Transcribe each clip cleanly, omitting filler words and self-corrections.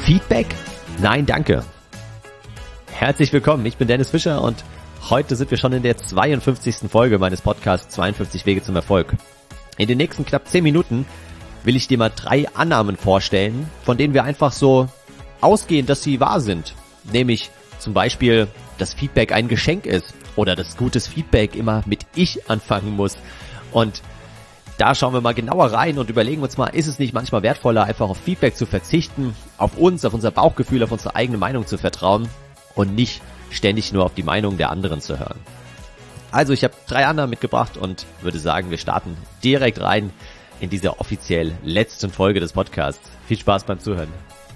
Feedback? Nein, danke. Herzlich willkommen, ich bin Dennis Fischer und heute sind wir schon in der 52. Folge meines Podcasts 52 Wege zum Erfolg. In den nächsten knapp 10 Minuten will ich dir mal 3 Annahmen vorstellen, von denen wir einfach so ausgehen, dass sie wahr sind. Nämlich zum Beispiel, dass Feedback ein Geschenk ist oder dass gutes Feedback immer mit Ich anfangen muss. Und da schauen wir mal genauer rein und überlegen uns mal, ist es nicht manchmal wertvoller, einfach auf Feedback zu verzichten, auf uns, auf unser Bauchgefühl, auf unsere eigene Meinung zu vertrauen und nicht ständig nur auf die Meinung der anderen zu hören. Also ich habe 3 Annahmen mitgebracht und würde sagen, wir starten direkt rein in diese offiziell letzten Folge des Podcasts. Viel Spaß beim Zuhören.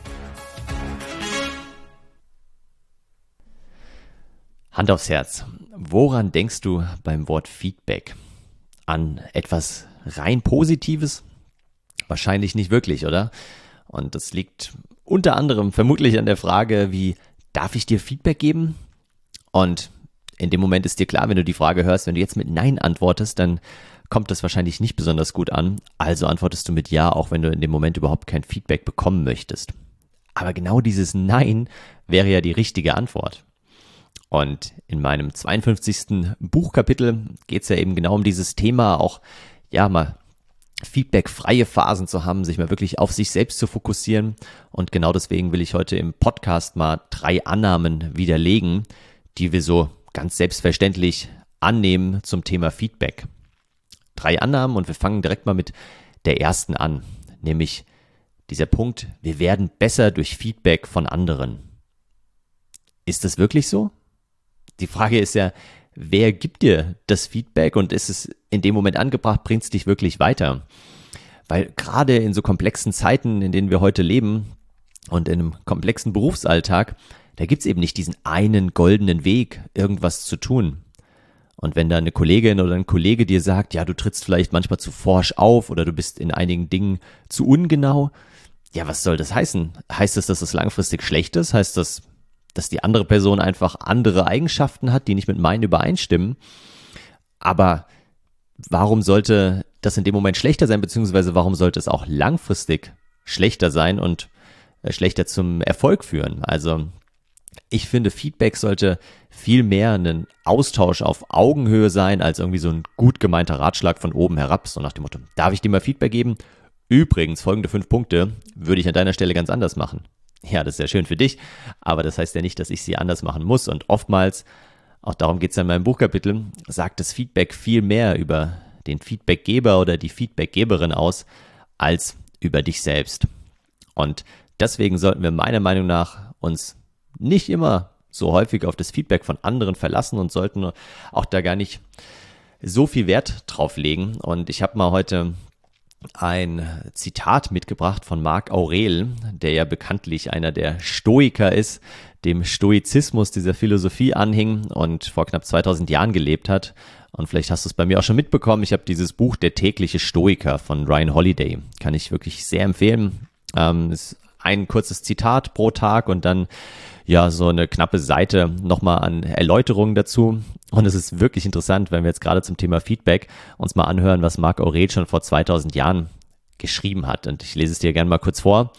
Hand aufs Herz. Woran denkst du beim Wort Feedback? An etwas rein Positives? Wahrscheinlich nicht wirklich, oder? Und das liegt unter anderem vermutlich an der Frage, wie darf ich dir Feedback geben? Und in dem Moment ist dir klar, wenn du die Frage hörst, wenn du jetzt mit Nein antwortest, dann kommt das wahrscheinlich nicht besonders gut an. Also antwortest du mit Ja, auch wenn du in dem Moment überhaupt kein Feedback bekommen möchtest. Aber genau dieses Nein wäre ja die richtige Antwort. Und in meinem 52. Buchkapitel geht es ja eben genau um dieses Thema, auch ja mal feedbackfreie Phasen zu haben, sich mal wirklich auf sich selbst zu fokussieren. Und genau deswegen will ich heute im Podcast mal 3 Annahmen widerlegen, die wir so ganz selbstverständlich annehmen zum Thema Feedback. 3 Annahmen und wir fangen direkt mal mit der ersten an, nämlich dieser Punkt, wir werden besser durch Feedback von anderen. Ist das wirklich so? Die Frage ist ja, wer gibt dir das Feedback und ist es in dem Moment angebracht, bringt es dich wirklich weiter? Weil gerade in so komplexen Zeiten, in denen wir heute leben und in einem komplexen Berufsalltag, da gibt es eben nicht diesen einen goldenen Weg, irgendwas zu tun. Und wenn da eine Kollegin oder ein Kollege dir sagt, ja, du trittst vielleicht manchmal zu forsch auf oder du bist in einigen Dingen zu ungenau, ja, was soll das heißen? Heißt das, dass es langfristig schlecht ist? Heißt das, dass die andere Person einfach andere Eigenschaften hat, die nicht mit meinen übereinstimmen? Aber warum sollte das in dem Moment schlechter sein, beziehungsweise warum sollte es auch langfristig schlechter sein und schlechter zum Erfolg führen? Also ich finde, Feedback sollte viel mehr ein Austausch auf Augenhöhe sein, als irgendwie so ein gut gemeinter Ratschlag von oben herab, so nach dem Motto, darf ich dir mal Feedback geben? Übrigens, folgende 5 Punkte würde ich an deiner Stelle ganz anders machen. Ja, das ist ja schön für dich, aber das heißt ja nicht, dass ich sie anders machen muss. Und oftmals, auch darum geht es ja in meinem Buchkapitel, sagt das Feedback viel mehr über den Feedbackgeber oder die Feedbackgeberin aus, als über dich selbst. Und deswegen sollten wir meiner Meinung nach uns nicht immer so häufig auf das Feedback von anderen verlassen und sollten auch da gar nicht so viel Wert drauf legen. Und ich habe mal heute ein Zitat mitgebracht von Marc Aurel, der ja bekanntlich einer der Stoiker ist, dem Stoizismus, dieser Philosophie anhing und vor knapp 2000 Jahren gelebt hat. Und vielleicht hast du es bei mir auch schon mitbekommen, ich habe dieses Buch Der tägliche Stoiker von Ryan Holiday. Kann ich wirklich sehr empfehlen. Ist ein kurzes Zitat pro Tag und dann ja so eine knappe Seite nochmal an Erläuterungen dazu. Und es ist wirklich interessant, wenn wir jetzt gerade zum Thema Feedback uns mal anhören, was Marc Aurel schon vor 2000 Jahren geschrieben hat. Und ich lese es dir gerne mal kurz vor.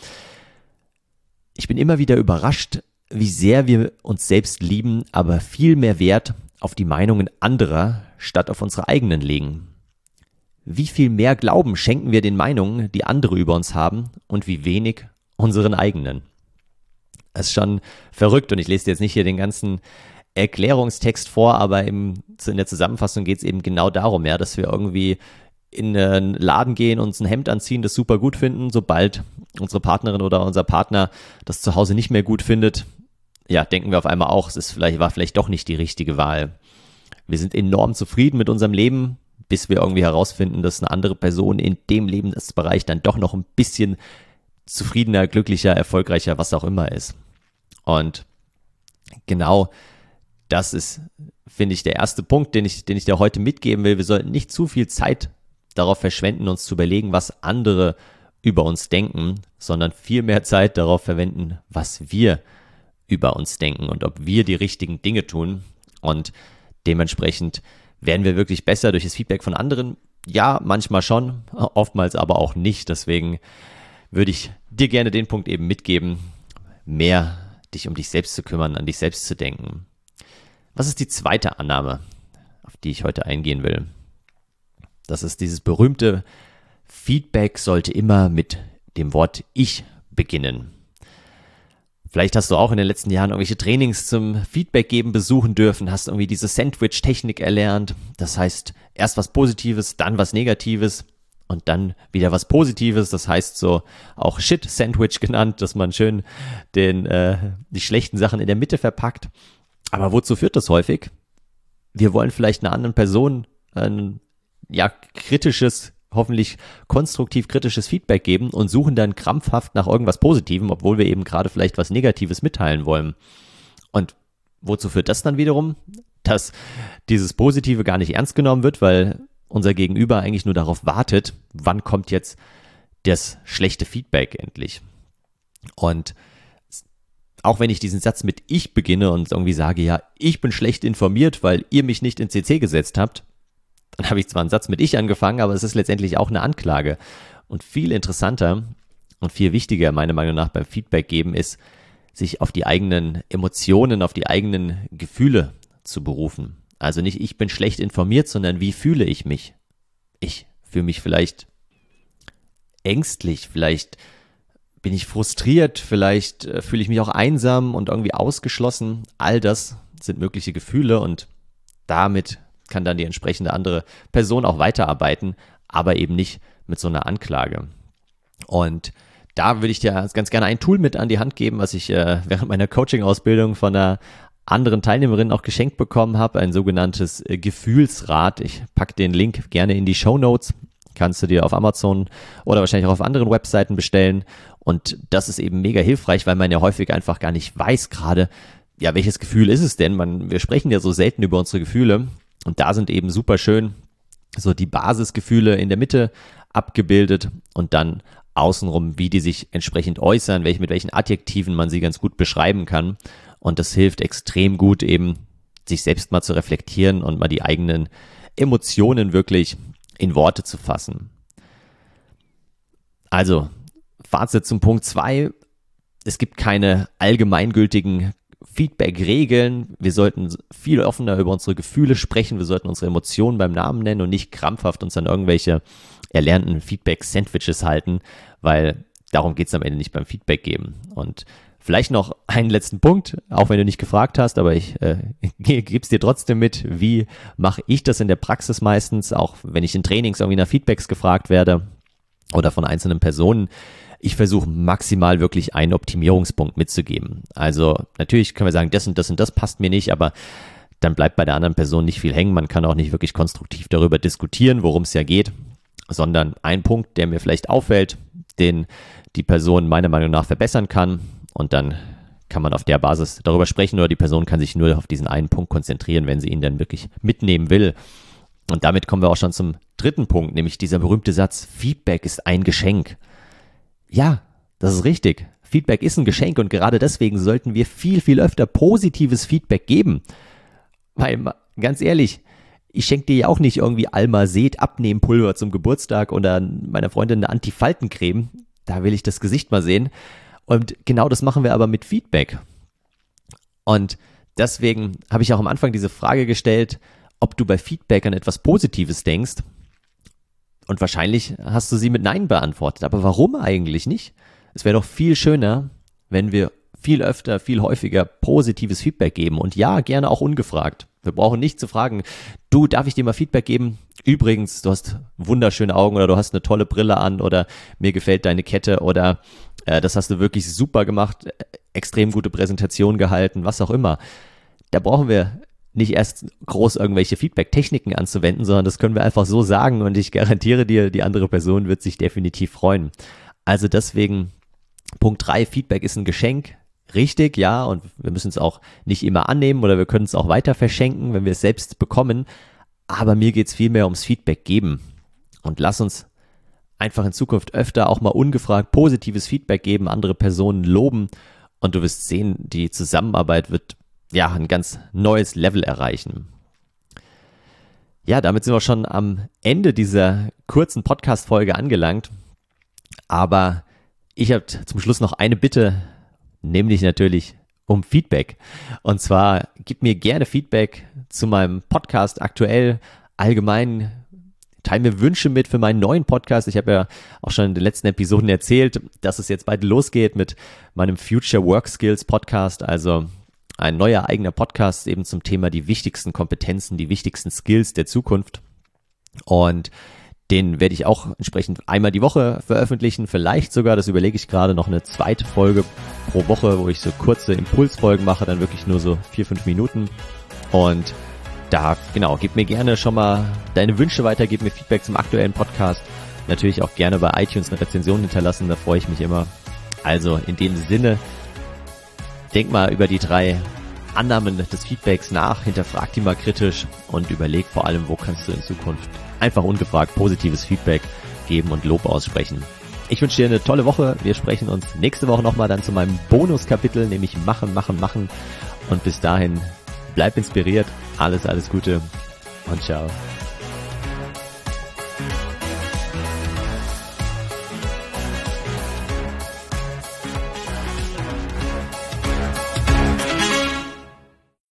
Ich bin immer wieder überrascht, wie sehr wir uns selbst lieben, aber viel mehr Wert auf die Meinungen anderer statt auf unsere eigenen legen. Wie viel mehr Glauben schenken wir den Meinungen, die andere über uns haben und wie wenig unseren eigenen. Das ist schon verrückt und ich lese dir jetzt nicht hier den ganzen Erklärungstext vor, aber in der Zusammenfassung geht es eben genau darum, ja, dass wir irgendwie in einen Laden gehen, uns ein Hemd anziehen, das super gut finden, sobald unsere Partnerin oder unser Partner das zu Hause nicht mehr gut findet, ja, denken wir auf einmal auch, war vielleicht doch nicht die richtige Wahl. Wir sind enorm zufrieden mit unserem Leben, bis wir irgendwie herausfinden, dass eine andere Person in dem Lebensbereich dann doch noch ein bisschen zufriedener, glücklicher, erfolgreicher, was auch immer ist. Und genau das ist, finde ich, der erste Punkt, den ich dir heute mitgeben will. Wir sollten nicht zu viel Zeit darauf verschwenden, uns zu überlegen, was andere über uns denken, sondern viel mehr Zeit darauf verwenden, was wir über uns denken und ob wir die richtigen Dinge tun. Und dementsprechend werden wir wirklich besser durch das Feedback von anderen. Ja, manchmal schon, oftmals aber auch nicht. Deswegen würde ich dir gerne den Punkt eben mitgeben. mehr dich um dich selbst zu kümmern, an dich selbst zu denken. Was ist die zweite Annahme, auf die ich heute eingehen will? Das ist dieses berühmte Feedback sollte immer mit dem Wort Ich beginnen. Vielleicht hast du auch in den letzten Jahren irgendwelche Trainings zum Feedback geben besuchen dürfen, hast irgendwie diese Sandwich-Technik erlernt. Das heißt, erst was Positives, dann was Negatives und dann wieder was Positives. Das heißt so auch Shit-Sandwich genannt, dass man schön die schlechten Sachen in der Mitte verpackt. Aber wozu führt das häufig? Wir wollen vielleicht einer anderen Person ein kritisches, hoffentlich konstruktiv kritisches Feedback geben und suchen dann krampfhaft nach irgendwas Positivem, obwohl wir eben gerade vielleicht was Negatives mitteilen wollen. Und wozu führt das dann wiederum? Dass dieses Positive gar nicht ernst genommen wird, weil unser Gegenüber eigentlich nur darauf wartet, wann kommt jetzt das schlechte Feedback endlich. Und auch wenn ich diesen Satz mit Ich beginne und irgendwie sage, ja, ich bin schlecht informiert, weil ihr mich nicht in CC gesetzt habt, dann habe ich zwar einen Satz mit Ich angefangen, aber es ist letztendlich auch eine Anklage. Und viel interessanter und viel wichtiger, meiner Meinung nach, beim Feedback geben ist, sich auf die eigenen Emotionen, auf die eigenen Gefühle zu berufen. Also nicht, ich bin schlecht informiert, sondern wie fühle ich mich? Ich fühle mich vielleicht ängstlich, vielleicht bin ich frustriert, vielleicht fühle ich mich auch einsam und irgendwie ausgeschlossen. All das sind mögliche Gefühle und damit kann dann die entsprechende andere Person auch weiterarbeiten, aber eben nicht mit so einer Anklage. Und da würde ich dir ganz gerne ein Tool mit an die Hand geben, was ich während meiner Coaching-Ausbildung von einer anderen Teilnehmerin auch geschenkt bekommen habe, ein sogenanntes Gefühlsrad. Ich packe den Link gerne in die Shownotes, kannst du dir auf Amazon oder wahrscheinlich auch auf anderen Webseiten bestellen. Und das ist eben mega hilfreich, weil man ja häufig einfach gar nicht weiß gerade, ja, welches Gefühl ist es denn? Wir sprechen ja so selten über unsere Gefühle. Und da sind eben super schön so die Basisgefühle in der Mitte abgebildet und dann außenrum, wie die sich entsprechend äußern, mit welchen Adjektiven man sie ganz gut beschreiben kann. Und das hilft extrem gut eben, sich selbst mal zu reflektieren und mal die eigenen Emotionen wirklich in Worte zu fassen. Also, Fazit zum Punkt 2. Es gibt keine allgemeingültigen Feedback-Regeln. Wir sollten viel offener über unsere Gefühle sprechen. Wir sollten unsere Emotionen beim Namen nennen und nicht krampfhaft uns an irgendwelche erlernten Feedback-Sandwiches halten, weil darum geht es am Ende nicht beim Feedback geben. Und vielleicht noch einen letzten Punkt, auch wenn du nicht gefragt hast, aber ich gebe es dir trotzdem mit. Wie mache ich das in der Praxis meistens, auch wenn ich in Trainings irgendwie nach Feedbacks gefragt werde oder von einzelnen Personen? Ich versuche maximal wirklich einen Optimierungspunkt mitzugeben. Also natürlich können wir sagen, das und das und das passt mir nicht, aber dann bleibt bei der anderen Person nicht viel hängen. Man kann auch nicht wirklich konstruktiv darüber diskutieren, worum es ja geht, sondern ein Punkt, der mir vielleicht auffällt, den die Person meiner Meinung nach verbessern kann, und dann kann man auf der Basis darüber sprechen oder die Person kann sich nur auf diesen einen Punkt konzentrieren, wenn sie ihn dann wirklich mitnehmen will. Und damit kommen wir auch schon zum dritten Punkt, nämlich dieser berühmte Satz, Feedback ist ein Geschenk. Ja, das ist richtig. Feedback ist ein Geschenk und gerade deswegen sollten wir viel, viel öfter positives Feedback geben. Weil, ganz ehrlich, ich schenke dir ja auch nicht irgendwie Almazet Abnehmpulver zum Geburtstag oder meiner Freundin eine Antifaltencreme. Da will ich das Gesicht mal sehen. Und genau das machen wir aber mit Feedback. Und deswegen habe ich auch am Anfang diese Frage gestellt, ob du bei Feedback an etwas Positives denkst. Und wahrscheinlich hast du sie mit Nein beantwortet. Aber warum eigentlich nicht? Es wäre doch viel schöner, wenn wir viel öfter, viel häufiger positives Feedback geben. Und ja, gerne auch ungefragt. Wir brauchen nicht zu fragen, du, darf ich dir mal Feedback geben? Übrigens, du hast wunderschöne Augen oder du hast eine tolle Brille an oder mir gefällt deine Kette oder das hast du wirklich super gemacht, extrem gute Präsentation gehalten, was auch immer. Da brauchen wir nicht erst groß irgendwelche Feedback-Techniken anzuwenden, sondern das können wir einfach so sagen und ich garantiere dir, die andere Person wird sich definitiv freuen. Also deswegen Punkt 3, Feedback ist ein Geschenk. Richtig, ja, und wir müssen es auch nicht immer annehmen oder wir können es auch weiter verschenken, wenn wir es selbst bekommen. Aber mir geht es vielmehr ums Feedback geben. Und lass uns einfach in Zukunft öfter auch mal ungefragt positives Feedback geben, andere Personen loben und du wirst sehen, die Zusammenarbeit wird ja ein ganz neues Level erreichen. Ja, damit sind wir schon am Ende dieser kurzen Podcast-Folge angelangt. Aber ich habe zum Schluss noch eine Bitte nämlich natürlich um Feedback. Und zwar gib mir gerne Feedback zu meinem Podcast aktuell, allgemein. Teil mir Wünsche mit für meinen neuen Podcast. Ich habe ja auch schon in den letzten Episoden erzählt, dass es jetzt bald losgeht mit meinem Future Work Skills Podcast, also ein neuer eigener Podcast eben zum Thema die wichtigsten Kompetenzen, die wichtigsten Skills der Zukunft. Und den werde ich auch entsprechend einmal die Woche veröffentlichen, vielleicht sogar, das überlege ich gerade, noch eine zweite Folge pro Woche, wo ich so kurze Impulsfolgen mache, dann wirklich nur so 4-5 Minuten. Und da, genau, gib mir gerne schon mal deine Wünsche weiter, gib mir Feedback zum aktuellen Podcast. Natürlich auch gerne bei iTunes eine Rezension hinterlassen, da freue ich mich immer. Also in dem Sinne, denk mal über die 3 Annahmen des Feedbacks nach, hinterfrag die mal kritisch und überleg vor allem, wo kannst du in Zukunft einfach ungefragt positives Feedback geben und Lob aussprechen. Ich wünsche dir eine tolle Woche. Wir sprechen uns nächste Woche nochmal dann zu meinem Bonuskapitel, nämlich Machen. Und bis dahin, bleib inspiriert. Alles Gute und ciao.